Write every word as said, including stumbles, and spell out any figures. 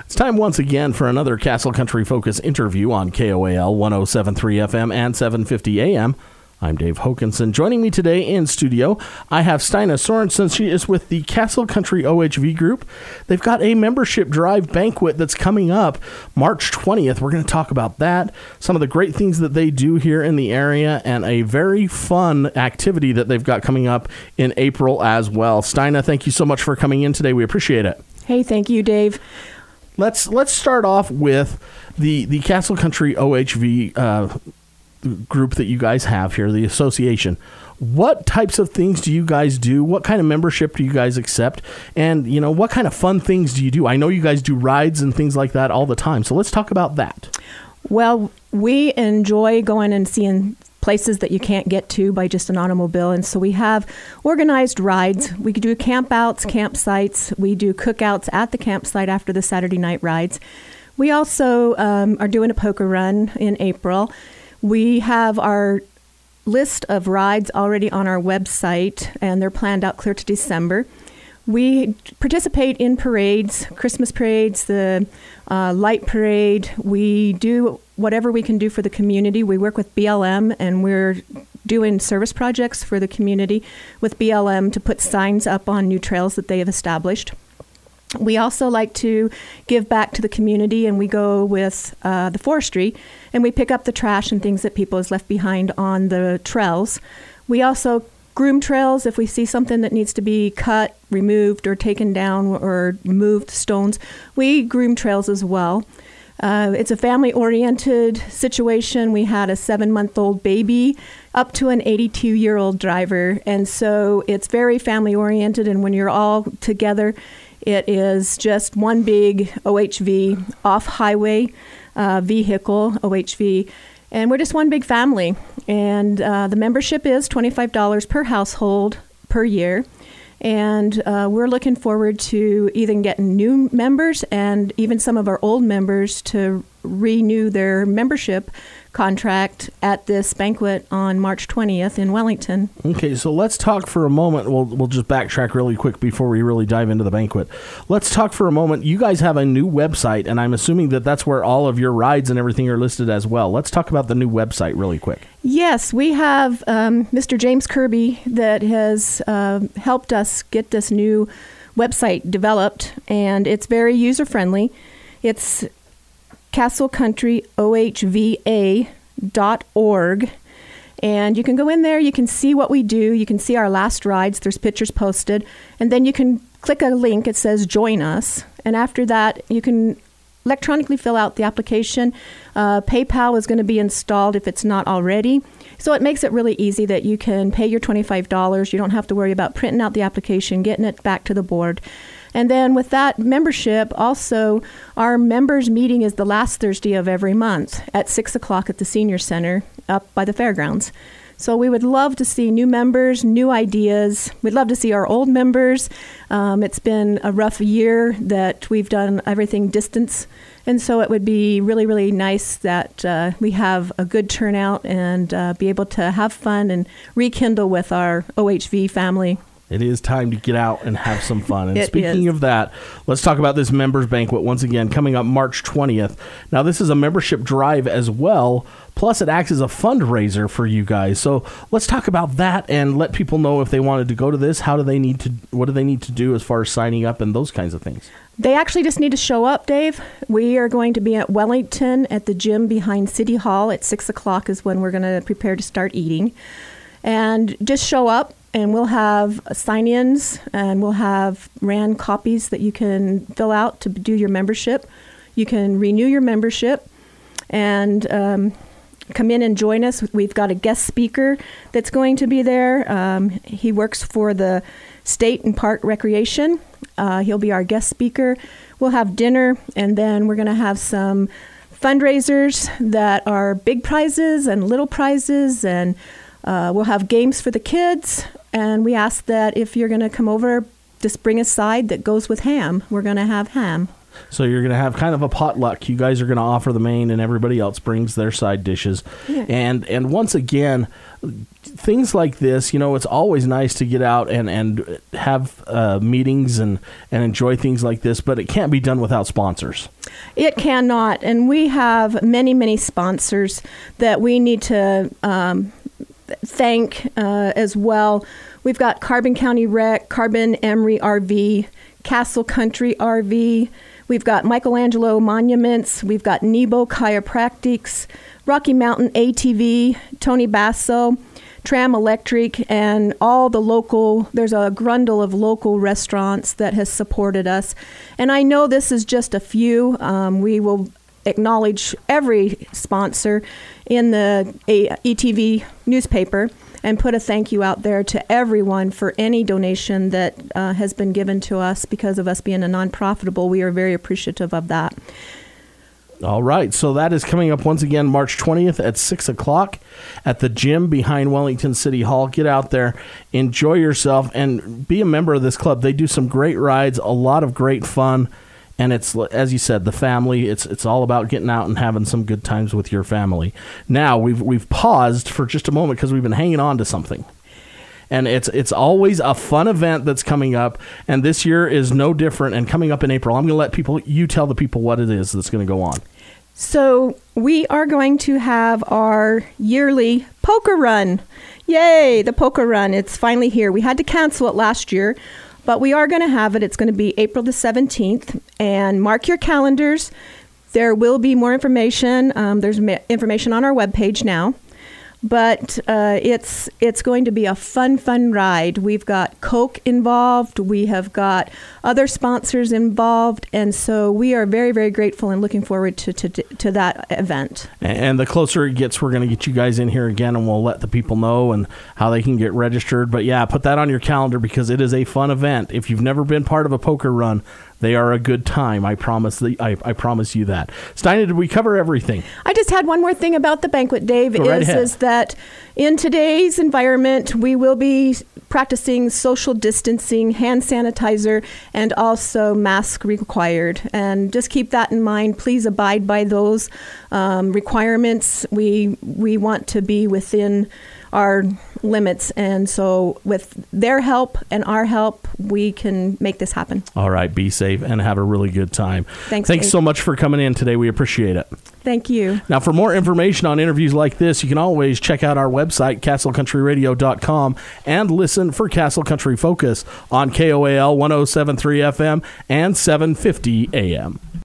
It's time once again for another Castle Country Focus interview on K O A L one oh seven point three F M and seven fifty A M. I'm Dave Hokinson. Joining me today in studio, I have Stina Sorensen. She is with the Castle Country O H V group. They've got a membership drive banquet that's coming up March twentieth. We're going to talk about that, some of the great things that they do here in the area, and a very fun activity that they've got coming up in April as well. Stina, thank you so much for coming in today. We appreciate it. Hey, thank you, Dave. Let's let's start off with the, the Castle Country O H V uh, group that you guys have here, the association. What types of things do you guys do? What kind of membership do you guys accept? And, you know, what kind of fun things do you do? I know you guys do rides and things like that all the time. So let's talk about that. Well, we enjoy going and seeing places that you can't get to by just an automobile. And so we have organized rides. We do campouts, campsites. We do cookouts at the campsite after the Saturday night rides. We also um, are doing a poker run in April. We have our list of rides already on our website, and they're planned out clear to December. We participate in parades, Christmas parades, the uh, light parade. We do whatever we can do for the community. We work with B L M, and we're doing service projects for the community with B L M to put signs up on new trails that they have established. We also like to give back to the community, and we go with uh, the forestry, and we pick up the trash and things that people has left behind on the trails. We also groom trails if we see something that needs to be cut, removed, or taken down, or moved stones. We groom trails as well. Uh, it's a family-oriented situation. We had a seven-month-old baby up to an eighty-two-year-old driver, and so it's very family-oriented, and when you're all together, it is just one big O H V off-highway uh, vehicle, O H V, and we're just one big family. And uh, the membership is twenty-five dollars per household per year. And uh, we're looking forward to either getting new members and even some of our old members to renew their membership contract at this banquet on March twentieth in Wellington. Okay, so let's talk for a moment. We'll we'll just backtrack really quick before we really dive into the banquet. Let's talk for a moment. You guys have a new website, and I'm assuming that that's where all of your rides and everything are listed as well. Let's talk about the new website really quick. Yes, we have um, Mister James Kirby that has uh, helped us get this new website developed, and it's very user-friendly. It's castle country O H V A dot org, and you can go in there, you can see what we do, you can see our last rides, there's pictures posted, and then you can click a link, it says join us, and after that you can electronically fill out the application. uh, PayPal is going to be installed if it's not already, so it makes it really easy that you can pay your twenty-five dollars. You don't have to worry about printing out the application, getting it back to the board. And then with that membership, also, our members meeting is the last Thursday of every month at six o'clock at the Senior Center up by the fairgrounds. So we would love to see new members, new ideas. We'd love to see our old members. Um, it's been a rough year that we've done everything distance. And so it would be really, really nice that uh, we have a good turnout and uh, be able to have fun and rekindle with our O H V family. It is time to get out and have some fun. And It speaking is. of that, let's talk about this members banquet once again, coming up March twentieth. Now, this is a membership drive as well, plus it acts as a fundraiser for you guys. So let's talk about that and let people know if they wanted to go to this, how do they need to, what do they need to do as far as signing up and those kinds of things? They actually just need to show up, Dave. We are going to be at Wellington at the gym behind City Hall at six o'clock is when we're going to prepare to start eating. And just show up. And we'll have sign-ins, and we'll have R A N copies that you can fill out to do your membership. You can renew your membership and um, come in and join us. We've got a guest speaker that's going to be there. Um, he works for the State and Park Recreation. Uh, he'll be our guest speaker. We'll have dinner, and then we're going to have some fundraisers that are big prizes and little prizes, and uh, we'll have games for the kids. And we ask that if you're going to come over, just bring a side that goes with ham. We're going to have ham. So you're going to have kind of a potluck. You guys are going to offer the main, and everybody else brings their side dishes. Yeah. And and once again, things like this, you know, it's always nice to get out and, and have uh, meetings and, and enjoy things like this, but it can't be done without sponsors. It cannot. And we have many, many sponsors that we need to um, thank uh, as well. We've got Carbon County Rec, Carbon Emery R V, Castle Country R V. We've got Michelangelo Monuments. We've got Nebo Chiropractics, Rocky Mountain A T V, Tony Basso, Tram Electric, and all the local, there's a grundle of local restaurants that has supported us. And I know this is just a few. Um, we will acknowledge every sponsor in the E T V newspaper and put a thank you out there to everyone for any donation that uh, has been given to us. Because of us being a non-profitable, we are very appreciative of that. All right, so that is coming up once again March twentieth at six o'clock at the gym behind Wellington City Hall. Get out there, enjoy yourself, and be a member of this club. They do some great rides, a lot of great fun, and it's, as you said, the family. It's it's all about getting out and having some good times with your family. Now, we've we've paused for just a moment because we've been hanging on to something. And it's it's always a fun event that's coming up, and this year is no different. And coming up in April, I'm going to let people, you tell the people what it is that's going to go on. So we are going to have our yearly poker run. Yay, the poker run. It's finally here. We had to cancel it last year, but we are going to have it. It's going to be April the seventeenth, and mark your calendars. There will be more information. Um, there's ma- information on our webpage now. But uh, it's it's going to be a fun, fun ride. We've got Coke involved. We have got other sponsors involved. And so we are very, very grateful and looking forward to, to, to that event. And the closer it gets, we're going to get you guys in here again, and we'll let the people know and how they can get registered. But, yeah, put that on your calendar because it is a fun event. If you've never been part of a poker run, they are a good time. I promise the, I, I promise you that. Steina, did we cover everything? I just had one more thing about the banquet, Dave, Go right is, ahead. is that in today's environment, we will be practicing social distancing, hand sanitizer, and also mask required. And just keep that in mind. Please abide by those um, requirements. We we want to be within our limits, and so with their help and our help, we can make this happen. All right, be safe and have a really good time. Thanks, Thanks Dave. so much for coming in today. We appreciate it. Thank you. Now, for more information on interviews like this, you can always check out our website, castle country radio dot com, and listen for Castle Country Focus on K O A L one oh seven point three F M and seven fifty A M.